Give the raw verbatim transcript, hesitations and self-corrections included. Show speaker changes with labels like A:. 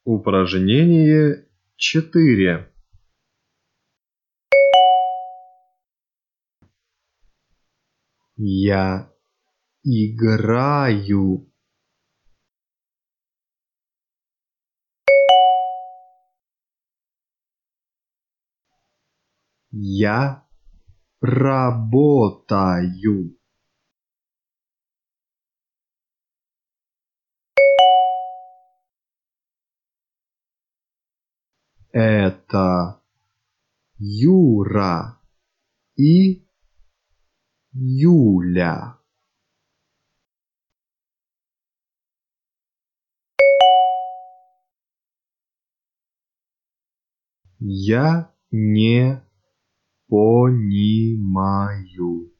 A: Упражнение четыре. Я играю. Я работаю. Это Юра и Юля. Я не понимаю.